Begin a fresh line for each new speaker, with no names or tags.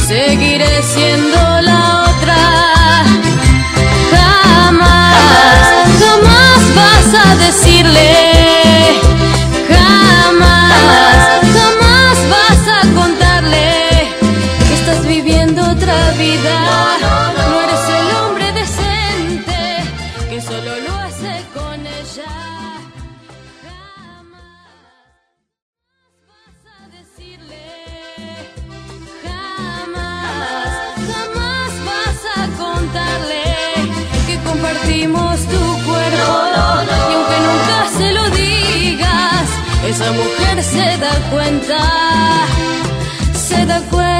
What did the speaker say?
seguiré siendo la otra. Jamás, jamás vas a decirle, jamás, jamás vas a contarle que estás viviendo otra vida. No eres el hombre decente que solo lo hace con ella. Jamás vas a decirle, jamás, jamás vas a contarle que compartimos tu cuerpo. Y aunque nunca se lo digas, esa mujer se da cuenta, se da cuenta.